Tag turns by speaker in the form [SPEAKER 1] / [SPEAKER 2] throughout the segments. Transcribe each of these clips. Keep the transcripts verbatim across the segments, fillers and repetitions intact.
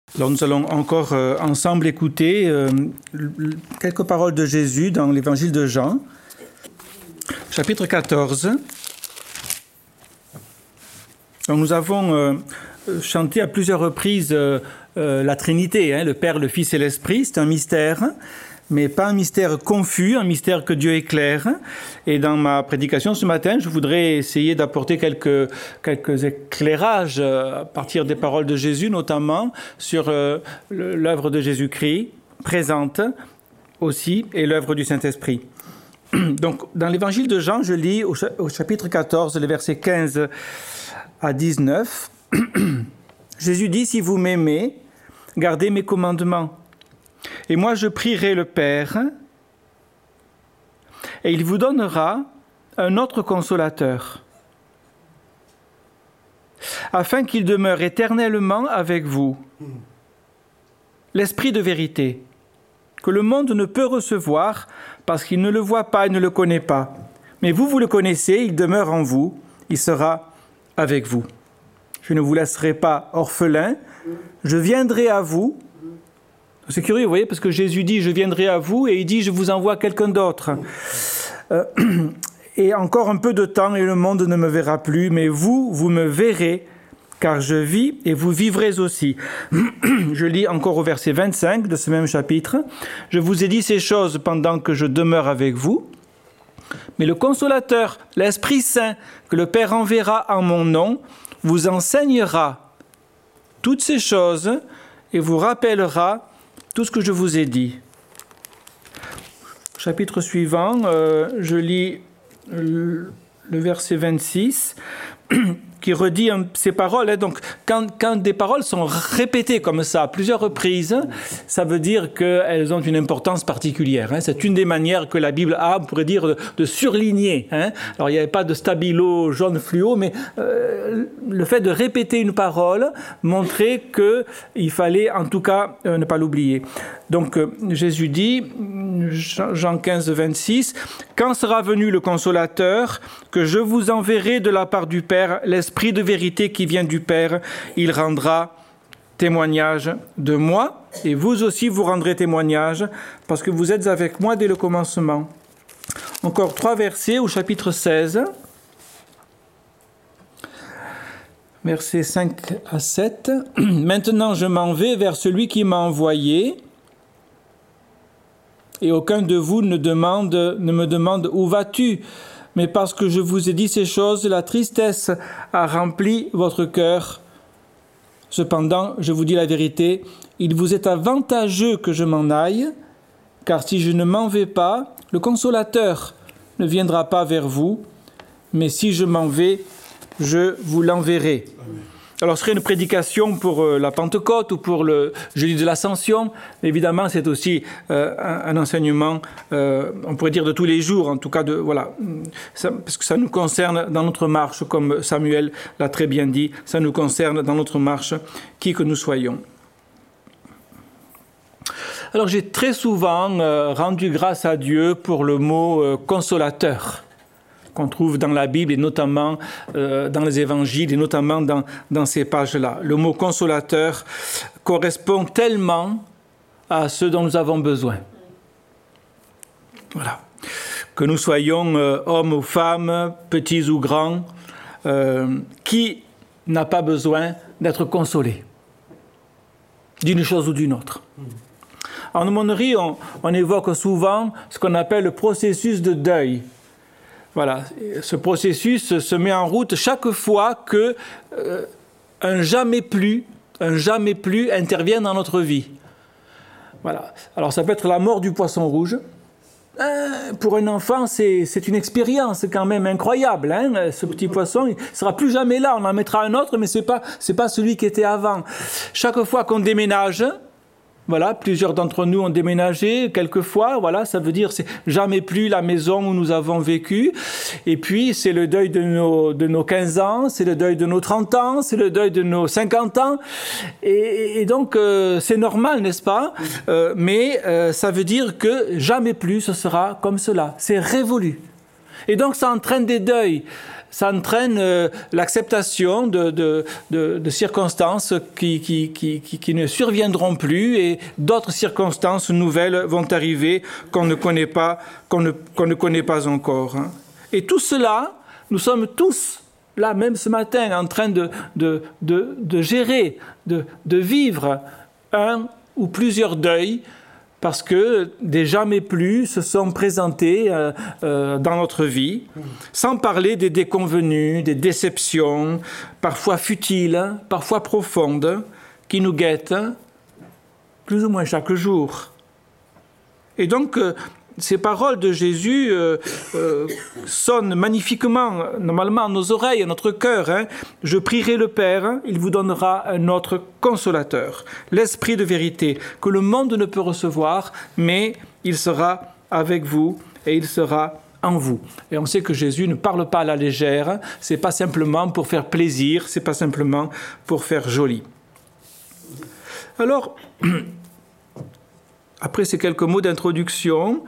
[SPEAKER 1] Alors nous allons encore euh, ensemble écouter euh, quelques paroles de Jésus dans l'évangile de Jean, chapitre quatorze. Donc, nous avons euh, chanté à plusieurs reprises euh, euh, la Trinité, hein, le Père, le Fils et l'Esprit. C'est un mystère, mais pas un mystère confus, un mystère que Dieu éclaire. Et dans ma prédication ce matin, je voudrais essayer d'apporter quelques, quelques éclairages à partir des paroles de Jésus, notamment sur euh, l'œuvre de Jésus-Christ, présente aussi, et l'œuvre du Saint-Esprit. Donc, dans l'évangile de Jean, je lis au, au chapitre quatorze, les versets quinze à dix-neuf. Jésus dit, « Si vous m'aimez, gardez mes commandements. Et moi, je prierai le Père, et il vous donnera un autre consolateur, afin qu'il demeure éternellement avec vous. L'Esprit de vérité, que le monde ne peut recevoir, parce qu'il ne le voit pas et ne le connaît pas. Mais vous, vous le connaissez, il demeure en vous, il sera avec vous. Je ne vous laisserai pas orphelins, je viendrai à vous. » C'est curieux, vous voyez, parce que Jésus dit « je viendrai à vous » et il dit « je vous envoie quelqu'un d'autre euh, ». Et encore un peu de temps et le monde ne me verra plus, mais vous, vous me verrez, car je vis et vous vivrez aussi. Je lis encore au verset vingt-cinq de ce même chapitre. « Je vous ai dit ces choses pendant que je demeure avec vous. Mais le Consolateur, l'Esprit Saint, que le Père enverra en mon nom, vous enseignera toutes ces choses et vous rappellera tout ce que je vous ai dit. » Chapitre suivant, euh, je lis le, le verset vingt-six, qui redit hein, ces paroles. Hein. Donc, quand, quand des paroles sont répétées comme ça à plusieurs reprises, ça veut dire qu'elles ont une importance particulière. Hein. C'est une des manières que la Bible a, on pourrait dire, de, de surligner. Hein. Alors, il n'y avait pas de stabilo jaune fluo, mais euh, le fait de répéter une parole montrait qu'il fallait, en tout cas, euh, ne pas l'oublier. Donc, euh, Jésus dit, Jean quinze, vingt-six, « Quand sera venu le Consolateur, que je vous enverrai de la part du Père, l'Esprit de vérité qui vient du Père, il rendra témoignage de moi, et vous aussi vous rendrez témoignage, parce que vous êtes avec moi dès le commencement. » Encore trois versets au chapitre seize, versets cinq à sept. « Maintenant je m'en vais vers celui qui m'a envoyé, et aucun de vous ne, demande, ne me demande « Où vas-tu ?» Mais parce que je vous ai dit ces choses, la tristesse a rempli votre cœur. Cependant, je vous dis la vérité, il vous est avantageux que je m'en aille, car si je ne m'en vais pas, le Consolateur ne viendra pas vers vous, mais si je m'en vais, je vous l'enverrai. » Alors, ce serait une prédication pour euh, la Pentecôte ou pour le jeudi de l'Ascension. Évidemment, c'est aussi euh, un, un enseignement, euh, on pourrait dire de tous les jours, en tout cas, de, voilà, ça, parce que ça nous concerne dans notre marche, comme Samuel l'a très bien dit, ça nous concerne dans notre marche, qui que nous soyons. Alors, j'ai très souvent euh, rendu grâce à Dieu pour le mot euh, « consolateur » qu'on trouve dans la Bible et notamment euh, dans les évangiles et notamment dans, dans ces pages-là. Le mot « consolateur » correspond tellement à ce dont nous avons besoin. Voilà. Que nous soyons euh, hommes ou femmes, petits ou grands, euh, qui n'a pas besoin d'être consolé d'une chose ou d'une autre. En aumônerie, on, on évoque souvent ce qu'on appelle le processus de deuil. Voilà, ce processus se met en route chaque fois que euh, un jamais plus, un jamais plus intervient dans notre vie. Voilà. Alors ça peut être la mort du poisson rouge. Euh, pour un enfant, c'est, c'est une expérience quand même incroyable. Hein. Ce petit poisson, il ne sera plus jamais là. On en mettra un autre, mais ce n'est pas, c'est pas celui qui était avant. Chaque fois qu'on déménage, voilà, plusieurs d'entre nous ont déménagé quelquefois, voilà, ça veut dire c'est jamais plus la maison où nous avons vécu. Et puis c'est le deuil de nos, de nos quinze ans, c'est le deuil de nos trente ans, c'est le deuil de nos cinquante ans. Et, et donc euh, c'est normal, n'est-ce pas ? euh, Mais euh, ça veut dire que jamais plus ce sera comme cela. C'est révolu. Et donc ça entraîne des deuils. ça entraîne euh, l'acceptation de, de, de, de circonstances qui, qui, qui, qui, qui ne surviendront plus et d'autres circonstances nouvelles vont arriver qu'on ne connaît pas, qu'on ne, qu'on ne connaît pas encore. Hein. Et tout cela, nous sommes tous là, même ce matin, en train de, de, de, de gérer, de, de vivre un ou plusieurs deuils, parce que des jamais plus se sont présentés euh, euh, dans notre vie, sans parler des déconvenus, des déceptions, parfois futiles, parfois profondes, qui nous guettent plus ou moins chaque jour. Et donc, euh, ces paroles de Jésus euh, euh, sonnent magnifiquement, normalement, à nos oreilles, à notre cœur. Hein. « Je prierai le Père, il vous donnera un autre consolateur, l'Esprit de vérité, que le monde ne peut recevoir, mais il sera avec vous et il sera en vous. » Et on sait que Jésus ne parle pas à la légère, c'est pas simplement pour faire plaisir, c'est pas simplement pour faire joli. Alors, après ces quelques mots d'introduction,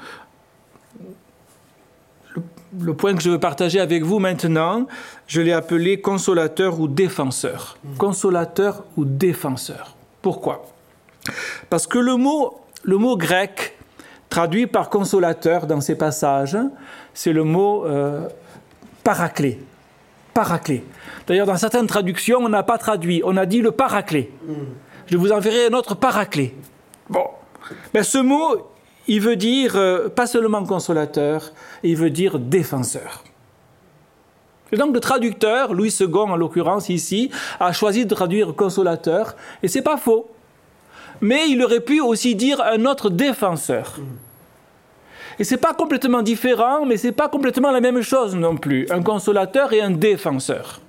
[SPEAKER 1] le, le point que je veux partager avec vous maintenant, je l'ai appelé consolateur ou défenseur. Mmh. Consolateur ou défenseur. Pourquoi ? Parce que le mot, le mot grec traduit par consolateur dans ces passages, c'est le mot euh, paraclet. Paraclet. D'ailleurs, dans certaines traductions, on n'a pas traduit, on a dit le paraclet. Mmh. Je vous enverrai un autre paraclet. Bon. Mais ce mot, il veut dire euh, pas seulement consolateur, il veut dire défenseur. Et donc le traducteur, Louis second en l'occurrence ici, a choisi de traduire consolateur, et c'est pas faux. Mais il aurait pu aussi dire un autre défenseur. Et c'est pas complètement différent, mais c'est pas complètement la même chose non plus, un consolateur et un défenseur.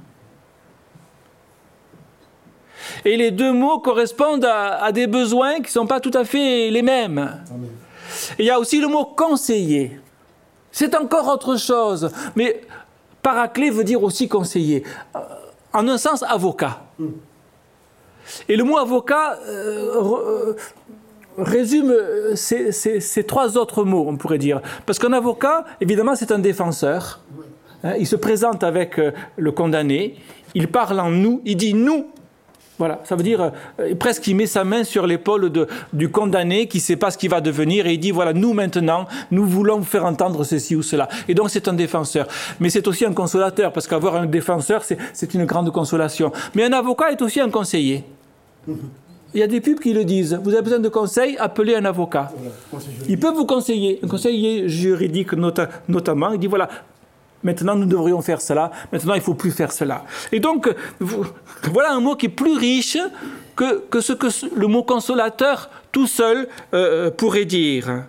[SPEAKER 1] Et les deux mots correspondent à, à des besoins qui ne sont pas tout à fait les mêmes. Amen. Et il y a aussi le mot conseiller. C'est encore autre chose. Mais paraclet veut dire aussi conseiller. En un sens, avocat. Mm. Et le mot avocat euh, résume ces, ces, ces trois autres mots, on pourrait dire. Parce qu'un avocat, évidemment, c'est un défenseur. Hein, il se présente avec le condamné. Il parle en nous. Il dit « nous ». Voilà, ça veut dire, euh, presque il met sa main sur l'épaule de, du condamné qui ne sait pas ce qu'il va devenir et il dit, voilà, nous maintenant, nous voulons vous faire entendre ceci ou cela. Et donc c'est un défenseur. Mais c'est aussi un consolateur, parce qu'avoir un défenseur, c'est, c'est une grande consolation. Mais un avocat est aussi un conseiller. Il y a des pubs qui le disent, vous avez besoin de conseils, appelez un avocat. Il peut vous conseiller, un conseiller juridique nota, notamment, il dit, voilà, maintenant, nous devrions faire cela. Maintenant, il ne faut plus faire cela. Et donc, voilà un mot qui est plus riche que, que ce que le mot consolateur tout seul euh, pourrait dire.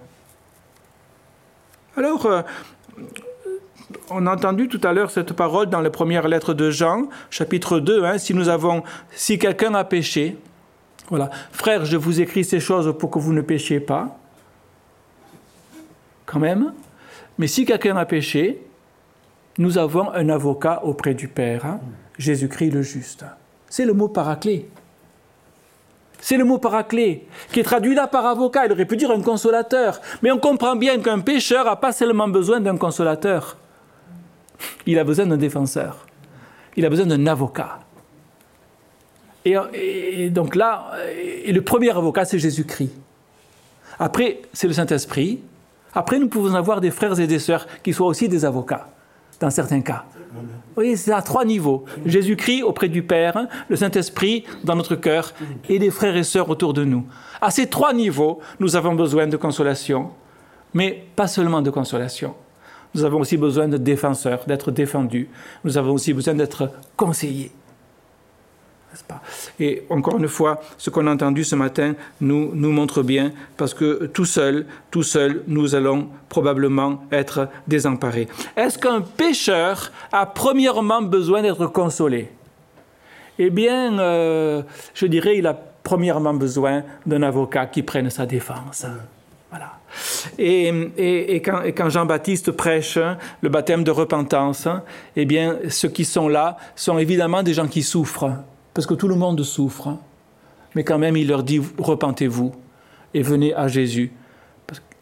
[SPEAKER 1] Alors, euh, on a entendu tout à l'heure cette parole dans les premières lettres de Jean, chapitre deux. Hein, si nous avons, si quelqu'un a péché, voilà, frères, je vous écris ces choses pour que vous ne péchiez pas, quand même. Mais si quelqu'un a péché, nous avons un avocat auprès du Père, hein, Jésus-Christ le juste. C'est le mot paraclet. C'est le mot paraclet, qui est traduit là par avocat. Il aurait pu dire un consolateur. Mais on comprend bien qu'un pécheur n'a pas seulement besoin d'un consolateur. Il a besoin d'un défenseur. Il a besoin d'un avocat. Et, et donc là, et le premier avocat, c'est Jésus-Christ. Après, c'est le Saint-Esprit. Après, nous pouvons avoir des frères et des sœurs qui soient aussi des avocats. Dans certains cas. Vous voyez, c'est à trois niveaux. Jésus-Christ auprès du Père, le Saint-Esprit dans notre cœur et les frères et sœurs autour de nous. À ces trois niveaux, nous avons besoin de consolation, mais pas seulement de consolation. Nous avons aussi besoin de défenseurs, d'être défendus. Nous avons aussi besoin d'être conseillés. N'est-ce pas ? Et encore une fois, ce qu'on a entendu ce matin nous, nous montre bien, parce que tout seul, tout seul, nous allons probablement être désemparés. Est-ce qu'un pécheur a premièrement besoin d'être consolé ? Eh bien, euh, je dirais, il a premièrement besoin d'un avocat qui prenne sa défense. Voilà. Et, et, et, quand, et quand Jean-Baptiste prêche le baptême de repentance, eh bien, ceux qui sont là sont évidemment des gens qui souffrent. Parce que tout le monde souffre, mais quand même il leur dit « repentez-vous et venez à Jésus ».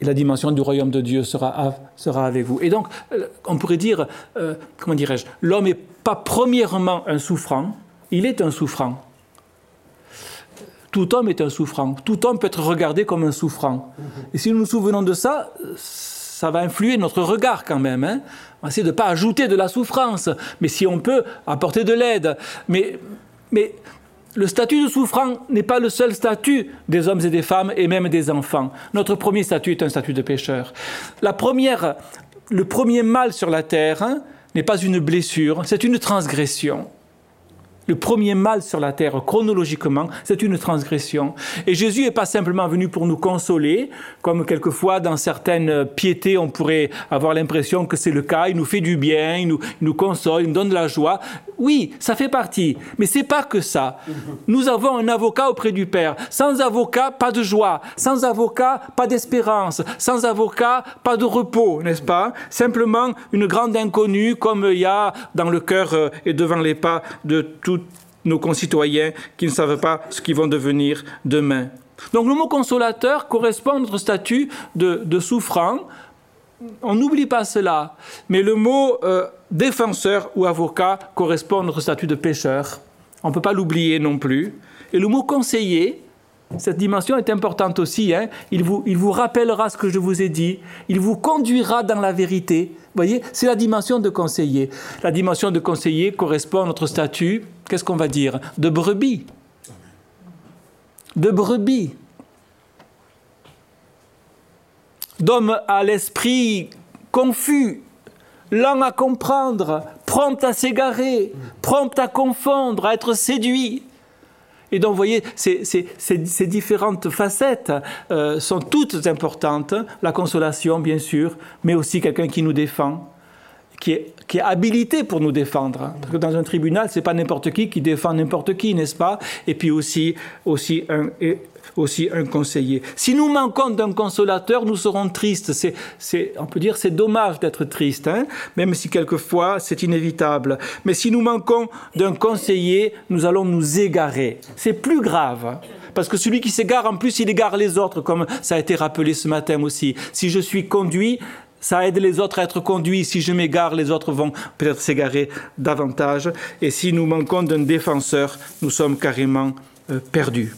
[SPEAKER 1] et la dimension du royaume de Dieu sera, sera avec vous. Et donc, on pourrait dire, euh, comment dirais-je, l'homme n'est pas premièrement un souffrant, il est un souffrant. Tout homme est un souffrant. Tout homme peut être regardé comme un souffrant. Et si nous nous souvenons de ça, ça va influer notre regard quand même. Hein. On va essayer de ne pas ajouter de la souffrance, mais si on peut, apporter de l'aide. Mais, mais le statut de souffrant n'est pas le seul statut des hommes et des femmes et même des enfants. Notre premier statut est un statut de pécheur. La première, le premier mal sur la terre hein, n'est pas une blessure, c'est une transgression. Le premier mal sur la terre, chronologiquement, c'est une transgression. Et Jésus n'est pas simplement venu pour nous consoler, comme quelquefois dans certaines piétés, on pourrait avoir l'impression que c'est le cas. Il nous fait du bien, il nous, il nous console, il nous donne de la joie. Oui, ça fait partie, mais ce n'est pas que ça. Nous avons un avocat auprès du Père. Sans avocat, pas de joie. Sans avocat, pas d'espérance. Sans avocat, pas de repos, n'est-ce pas? Simplement une grande inconnue, comme il y a dans le cœur et devant les pas de tous nos concitoyens qui ne savent pas ce qu'ils vont devenir demain. Donc le mot consolateur correspond à notre statut de, de souffrant. On n'oublie pas cela. Mais le mot euh, défenseur ou avocat correspond à notre statut de pécheur. On ne peut pas l'oublier non plus. Et le mot conseiller, cette dimension est importante aussi. Hein. Il vous, il vous rappellera ce que je vous ai dit. Il vous conduira dans la vérité. Vous voyez, c'est la dimension de conseiller. La dimension de conseiller correspond à notre statut, qu'est-ce qu'on va dire? De brebis. De brebis. D'homme à l'esprit confus, lent à comprendre, prompt à s'égarer, prompt à confondre, à être séduit. Et donc, vous voyez, ces, ces, ces, ces différentes facettes euh, sont toutes importantes. La consolation, bien sûr, mais aussi quelqu'un qui nous défend, qui est, qui est habilité pour nous défendre. Parce que dans un tribunal, ce n'est pas n'importe qui qui défend n'importe qui, n'est-ce pas? Et puis aussi, aussi, un, et aussi un conseiller. Si nous manquons d'un consolateur, nous serons tristes. C'est, c'est, on peut dire c'est dommage d'être triste, hein? Même si quelquefois c'est inévitable. Mais si nous manquons d'un conseiller, nous allons nous égarer. C'est plus grave. Parce que celui qui s'égare, en plus, il égare les autres, comme ça a été rappelé ce matin aussi. Si je suis conduit, ça aide les autres à être conduits. Si je m'égare, les autres vont peut-être s'égarer davantage. Et si nous manquons d'un défenseur, nous sommes carrément euh, perdus.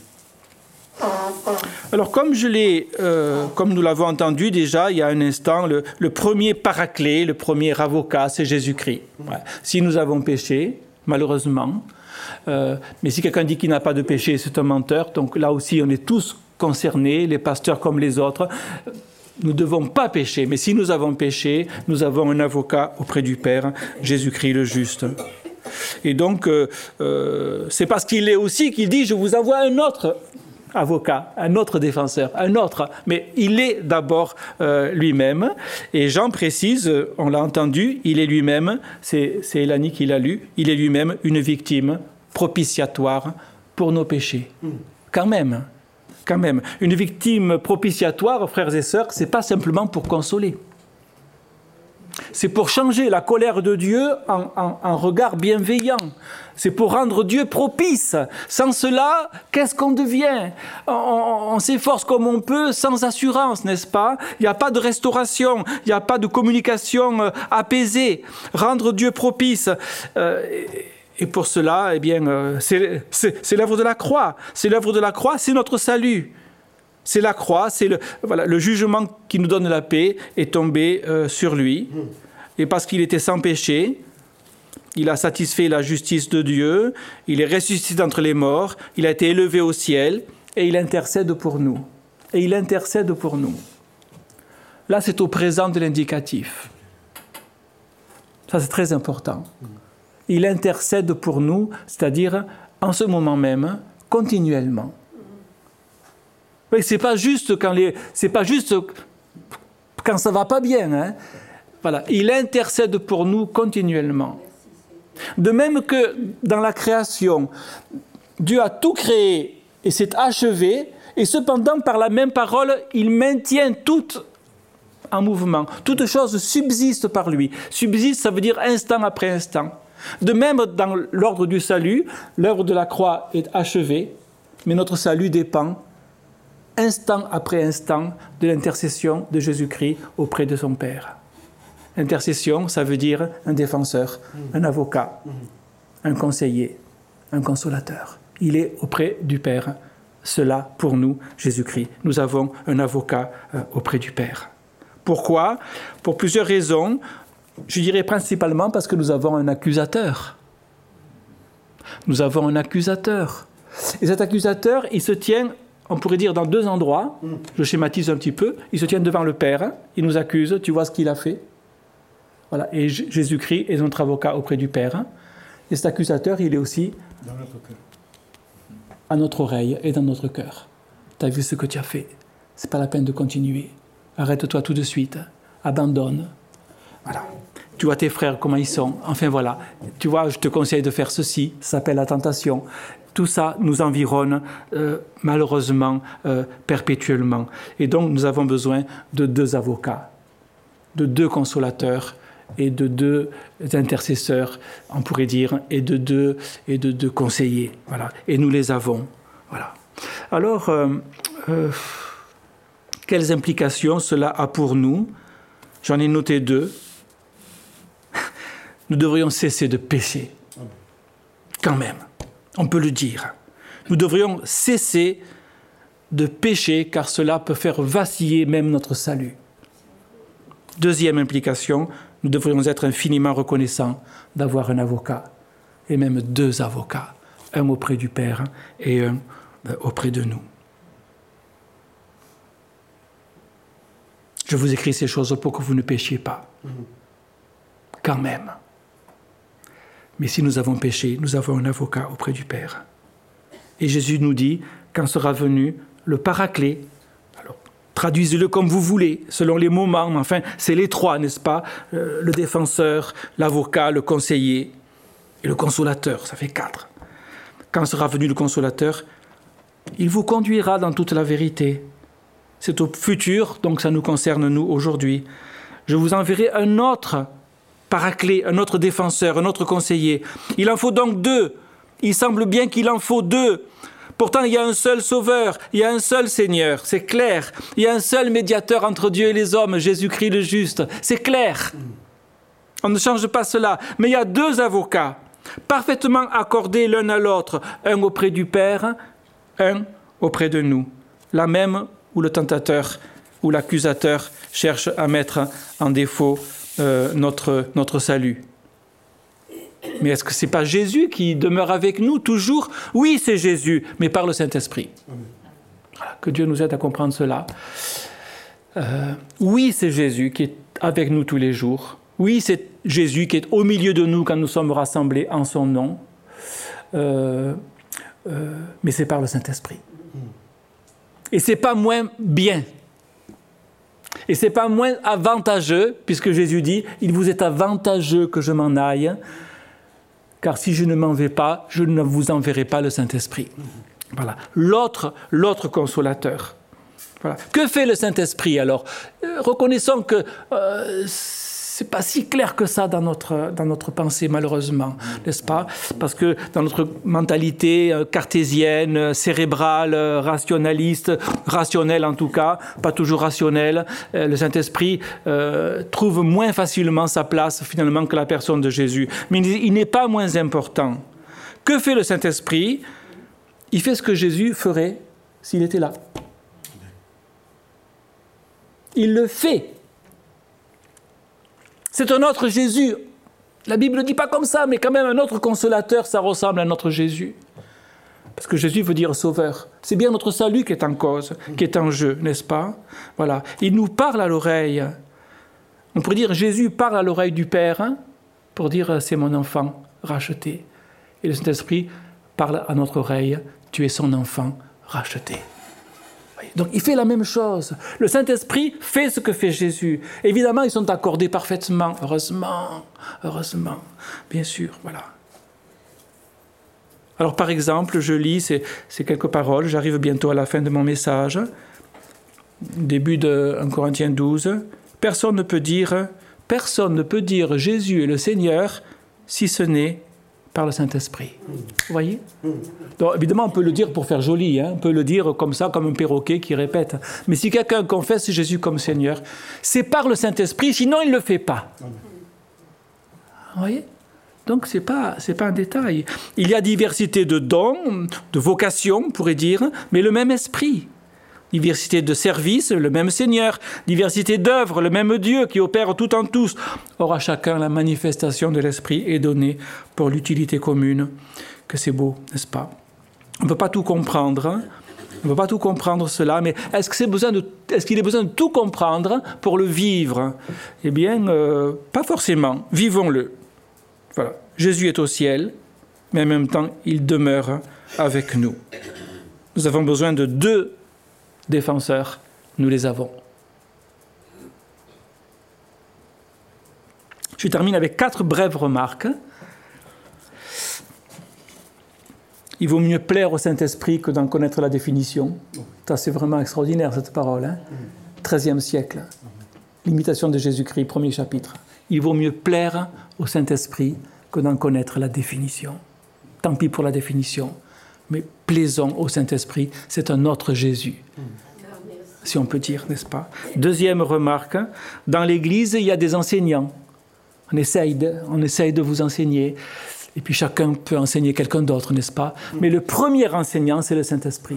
[SPEAKER 1] Alors, comme je l'ai, euh, comme nous l'avons entendu déjà il y a un instant, le, le premier paraclet, le premier avocat, c'est Jésus-Christ. Ouais. Si nous avons péché, malheureusement, euh, mais si quelqu'un dit qu'il n'a pas de péché, c'est un menteur. Donc là aussi, on est tous concernés, les pasteurs comme les autres. Nous ne devons pas pécher, mais si nous avons péché, nous avons un avocat auprès du Père, Jésus-Christ le juste. Et donc, euh, euh, c'est parce qu'il est aussi qu'il dit « Je vous envoie un autre avocat, un autre défenseur, un autre ». Mais il est d'abord euh, lui-même. Et Jean précise, on l'a entendu, il est lui-même, c'est, c'est Elanie qui l'a lu, il est lui-même une victime propitiatoire pour nos péchés. Quand même. Quand même, une victime propitiatoire, frères et sœurs, ce n'est pas simplement pour consoler. C'est pour changer la colère de Dieu en, en, en regard bienveillant. C'est pour rendre Dieu propice. Sans cela, qu'est-ce qu'on devient? On, on, on s'efforce comme on peut, sans assurance, n'est-ce pas? Il n'y a pas de restauration, il n'y a pas de communication euh, apaisée. Rendre Dieu propice. Euh, Et pour cela, eh bien, euh, c'est, c'est, c'est l'œuvre de la croix. C'est l'œuvre de la croix, c'est notre salut. C'est la croix, c'est le, voilà, le jugement qui nous donne la paix est tombé euh, sur lui. Et parce qu'il était sans péché, il a satisfait la justice de Dieu, il est ressuscité d'entre les morts, il a été élevé au ciel et il intercède pour nous. Et il intercède pour nous. Là, c'est au présent de l'indicatif. Ça, c'est très important. Il intercède pour nous, c'est-à-dire en ce moment même, continuellement. Oui, c'est pas juste quand les, c'est pas juste quand ça va pas bien. Hein. Voilà, il intercède pour nous continuellement. De même que dans la création, Dieu a tout créé et c'est achevé, et cependant par la même parole, il maintient tout en mouvement. Toute chose subsiste par lui. Subsiste, ça veut dire instant après instant. De même, dans l'ordre du salut, l'œuvre de la croix est achevée, mais notre salut dépend instant après instant de l'intercession de Jésus-Christ auprès de son Père. Intercession, ça veut dire un défenseur, un avocat, un conseiller, un consolateur. Il est auprès du Père. Cela, pour nous, Jésus-Christ. Nous avons un avocat euh, auprès du Père. Pourquoi ? Pour plusieurs raisons. Je dirais principalement parce que nous avons un accusateur. Nous avons un accusateur. Et cet accusateur, il se tient, on pourrait dire, dans deux endroits. Je schématise un petit peu. Il se tient devant le Père. Il nous accuse. Tu vois ce qu'il a fait ? Voilà. Et J- Jésus-Christ est notre avocat auprès du Père. Et cet accusateur, il est aussi
[SPEAKER 2] Dans notre cœur.
[SPEAKER 1] à notre oreille et dans notre cœur. Tu as vu ce que tu as fait. C'est pas la peine de continuer. Arrête-toi tout de suite. Abandonne. Voilà. Tu vois tes frères, comment ils sont. Enfin voilà. Tu vois, je te conseille de faire ceci. Ça s'appelle la tentation. Tout ça nous environne euh, malheureusement euh, perpétuellement. Et donc nous avons besoin de deux avocats, de deux consolateurs et de deux intercesseurs, on pourrait dire, et de deux, et de deux conseillers. Voilà. Et nous les avons. Voilà. Alors, euh, euh, quelles implications cela a pour nous ? J'en ai noté deux. Nous devrions cesser de pécher. Quand même. On peut le dire. Nous devrions cesser de pécher, car cela peut faire vaciller même notre salut. Deuxième implication, nous devrions être infiniment reconnaissants d'avoir un avocat, et même deux avocats, un auprès du Père et un auprès de nous. Je vous écris ces choses pour que vous ne péchiez pas. Quand même. Mais si nous avons péché, nous avons un avocat auprès du Père. Et Jésus nous dit, quand sera venu le Paraclet, alors traduisez-le comme vous voulez, selon les moments, mais enfin, c'est les trois, n'est-ce pas ? euh, Le défenseur, l'avocat, le conseiller et le consolateur, ça fait quatre. Quand sera venu le consolateur, il vous conduira dans toute la vérité. C'est au futur, donc ça nous concerne nous aujourd'hui. Je vous enverrai un autre Paraclet, un autre défenseur, un autre conseiller. Il en faut donc deux. Il semble bien qu'il en faut deux. Pourtant, il y a un seul Sauveur, il y a un seul Seigneur, c'est clair. Il y a un seul médiateur entre Dieu et les hommes, Jésus-Christ le juste, c'est clair. On ne change pas cela. Mais il y a deux avocats, parfaitement accordés l'un à l'autre, un auprès du Père, un auprès de nous. Là même où le tentateur ou l'accusateur cherche à mettre en défaut euh, notre, notre salut. Mais est-ce que ce n'est pas Jésus qui demeure avec nous toujours ? Oui, c'est Jésus, mais par le Saint-Esprit. Voilà, que Dieu nous aide à comprendre cela. Euh, oui, c'est Jésus qui est avec nous tous les jours. Oui, c'est Jésus qui est au milieu de nous quand nous sommes rassemblés en son nom. Euh, euh, mais c'est par le Saint-Esprit. Et ce n'est pas moins bien. Et ce n'est pas moins avantageux, puisque Jésus dit, il vous est avantageux que je m'en aille, car si je ne m'en vais pas, je ne vous enverrai pas le Saint-Esprit. Voilà. L'autre, l'autre consolateur. Voilà. Que fait le Saint-Esprit alors ? euh, Reconnaissons que euh, c'est pas si clair que ça dans notre, dans notre pensée, malheureusement, n'est-ce pas ? Parce que dans notre mentalité euh, cartésienne, euh, cérébrale, euh, rationaliste, rationnelle en tout cas, pas toujours rationnelle, euh, le Saint-Esprit euh, trouve moins facilement sa place finalement que la personne de Jésus. Mais il, il n'est pas moins important. Que fait le Saint-Esprit ? Il fait ce que Jésus ferait s'il était là. Il le fait. C'est un autre Jésus. La Bible ne dit pas comme ça, mais quand même un autre consolateur, ça ressemble à notre Jésus. Parce que Jésus veut dire sauveur. C'est bien notre salut qui est en cause, qui est en jeu, n'est-ce pas ? Voilà. Il nous parle à l'oreille. On pourrait dire Jésus parle à l'oreille du Père hein, pour dire c'est mon enfant racheté. Et le Saint-Esprit parle à notre oreille, tu es son enfant racheté. Donc il fait la même chose. Le Saint-Esprit fait ce que fait Jésus. Évidemment, ils sont accordés parfaitement. Heureusement, heureusement, bien sûr, voilà. Alors par exemple, je lis ces, ces quelques paroles, j'arrive bientôt à la fin de mon message, début de un Corinthiens douze. Personne ne peut dire, personne ne peut dire Jésus est le Seigneur si ce n'est par le Saint-Esprit. Vous voyez? Donc, évidemment, on peut le dire pour faire joli, hein? On peut le dire comme ça, comme un perroquet qui répète. Mais si quelqu'un confesse Jésus comme Seigneur, c'est par le Saint-Esprit, sinon il ne le fait pas. Vous voyez? Donc, ce n'est pas, c'est pas un détail. Il y a diversité de dons, de vocations, on pourrait dire, mais le même esprit. Diversité de services, le même Seigneur. Diversité d'œuvres, le même Dieu qui opère tout en tous. Or, à chacun, la manifestation de l'Esprit est donnée pour l'utilité commune. Que c'est beau, n'est-ce pas? On ne peut pas tout comprendre. Hein? On ne peut pas tout comprendre cela, mais est-ce que c'est besoin de, est-ce qu'il est besoin de tout comprendre pour le vivre? Eh bien, euh, pas forcément. Vivons-le. Voilà. Jésus est au ciel, mais en même temps, il demeure avec nous. Nous avons besoin de deux défenseurs, nous les avons. Je termine avec quatre brèves remarques. Il vaut mieux plaire au Saint-Esprit que d'en connaître la définition. Ça, c'est vraiment extraordinaire, cette parole. Hein? treizième siècle. L'imitation de Jésus-Christ, premier chapitre. Il vaut mieux plaire au Saint-Esprit que d'en connaître la définition. Tant pis pour la définition. Mais plaisons au Saint-Esprit, c'est un autre Jésus, si on peut dire, n'est-ce pas? Deuxième remarque, dans l'Église, il y a des enseignants. On essaye de, on essaye de vous enseigner, et puis chacun peut enseigner quelqu'un d'autre, n'est-ce pas? Mais le premier enseignant, c'est le Saint-Esprit.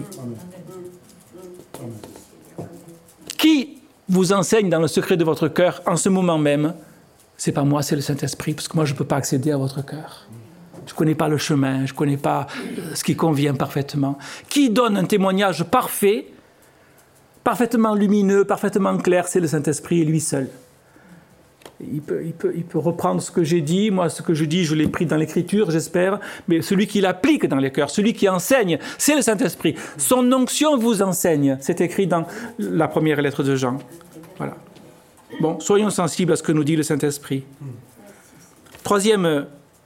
[SPEAKER 1] Qui vous enseigne dans le secret de votre cœur en ce moment même? C'est pas moi, c'est le Saint-Esprit, parce que moi, je ne peux pas accéder à votre cœur. Je ne connais pas le chemin, je ne connais pas ce qui convient parfaitement. Qui donne un témoignage parfait, parfaitement lumineux, parfaitement clair, c'est le Saint-Esprit et lui seul. Il peut, il peut, il peut reprendre ce que j'ai dit. Moi, ce que je dis, je l'ai pris dans l'Écriture, j'espère. Mais celui qui l'applique dans les cœurs, celui qui enseigne, c'est le Saint-Esprit. Son onction vous enseigne. C'est écrit dans la première lettre de Jean. Voilà. Bon, soyons sensibles à ce que nous dit le Saint-Esprit. Troisième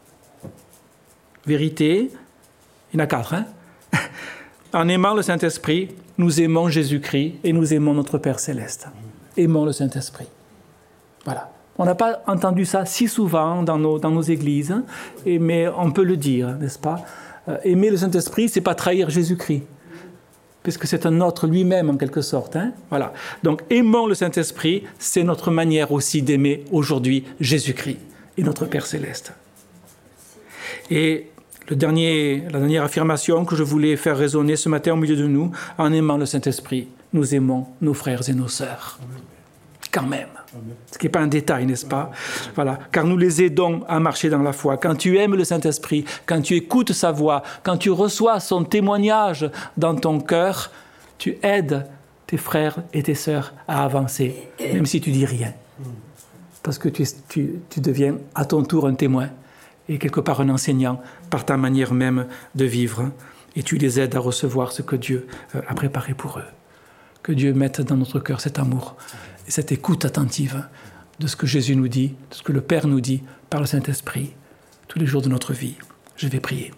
[SPEAKER 1] vérité, il y en a quatre, hein? En aimant le Saint-Esprit, nous aimons Jésus-Christ et nous aimons notre Père Céleste. Aimons le Saint-Esprit. Voilà. On n'a pas entendu ça si souvent dans nos, dans nos églises, hein, et, mais on peut le dire, n'est-ce pas? euh, Aimer le Saint-Esprit, c'est pas trahir Jésus-Christ, puisque c'est un autre lui-même en quelque sorte. Hein? Voilà. Donc aimons le Saint-Esprit, c'est notre manière aussi d'aimer aujourd'hui Jésus-Christ et notre Père Céleste. Et le dernier, la dernière affirmation que je voulais faire résonner ce matin au milieu de nous, en aimant le Saint-Esprit, nous aimons nos frères et nos sœurs. Quand même. Ce qui n'est pas un détail, n'est-ce pas? Voilà. Car nous les aidons à marcher dans la foi. Quand tu aimes le Saint-Esprit, quand tu écoutes sa voix, quand tu reçois son témoignage dans ton cœur, tu aides tes frères et tes sœurs à avancer, même si tu dis rien. Parce que tu, tu, tu deviens à ton tour un témoin et quelque part un enseignant par ta manière même de vivre. Et tu les aides à recevoir ce que Dieu a préparé pour eux. Que Dieu mette dans notre cœur cet amour et cette écoute attentive de ce que Jésus nous dit, de ce que le Père nous dit par le Saint-Esprit tous les jours de notre vie. Je vais prier.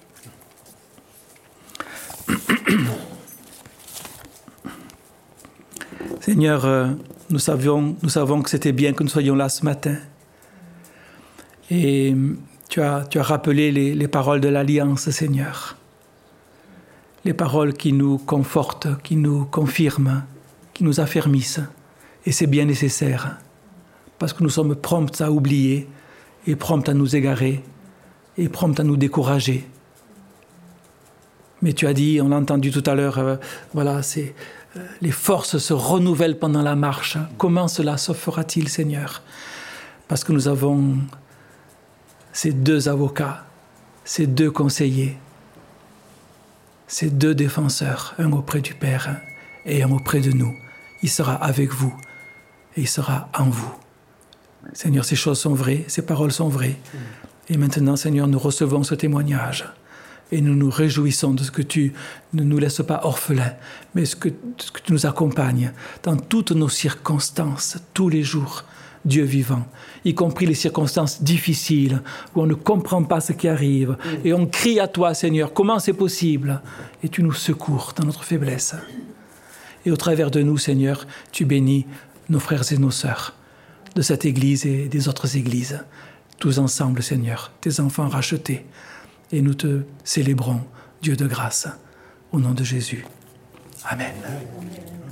[SPEAKER 1] Seigneur, nous savions, nous savons que c'était bien que nous soyons là ce matin. Et tu as, tu as rappelé les, les paroles de l'Alliance, Seigneur. Les paroles qui nous confortent, qui nous confirment, qui nous affermissent. Et c'est bien nécessaire, parce que nous sommes prompts à oublier, et prompts à nous égarer, et prompts à nous décourager. Mais tu as dit, on l'a entendu tout à l'heure, euh, voilà, c'est, euh, les forces se renouvellent pendant la marche. Comment cela se fera-t-il, Seigneur? Parce que nous avons ces deux avocats, ces deux conseillers, ces deux défenseurs, un auprès du Père et un auprès de nous. Il sera avec vous et il sera en vous. Seigneur, ces choses sont vraies, ces paroles sont vraies. Et maintenant, Seigneur, nous recevons ce témoignage et nous nous réjouissons de ce que tu ne nous laisses pas orphelins, mais ce que, ce que tu nous accompagnes dans toutes nos circonstances, tous les jours, Dieu vivant, y compris les circonstances difficiles où on ne comprend pas ce qui arrive et on crie à toi, Seigneur, comment c'est possible? Et tu nous secours dans notre faiblesse. Et au travers de nous, Seigneur, tu bénis nos frères et nos sœurs de cette Église et des autres Églises. Tous ensemble, Seigneur, tes enfants rachetés, et nous te célébrons, Dieu de grâce, au nom de Jésus. Amen.